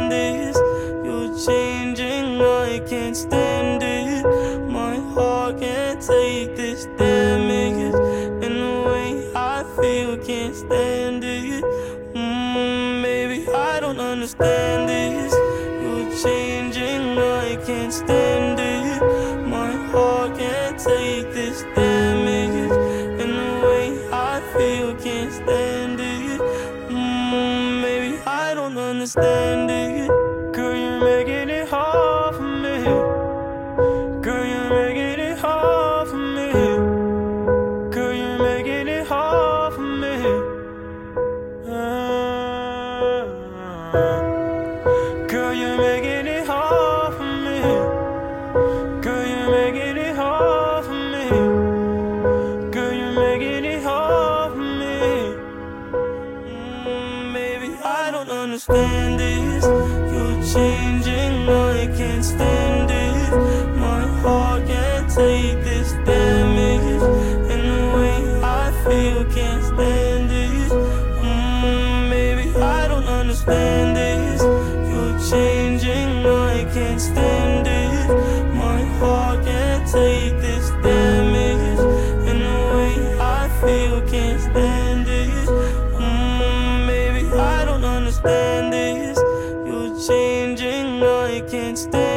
understand this. You're changing, I can't stand it. My heart can't take this damage. And the way I feel, can't stand it. Maybe I don't understand this. You're changing, I can't stand it. My heart can't take this damage. And the way I feel, can't stand it. Maybe I don't understand it. Girl, you're making it hard for me. Girl, you're making it hard for me. Girl, you're making it hard for me. Girl, you're making it hard for me. Girl, you're making it hard for me. Girl, you're making it hard for me. Maybe I don't understand this. You're changing, I can't stand it. My heart can't take this damage. And the way I feel, can't stand it. Maybe I don't understand this. You're changing, I can't stand it. My heart can't take this damage. And the way I feel, can't stand it. Maybe I don't understand this. You're changing, I can't stand it.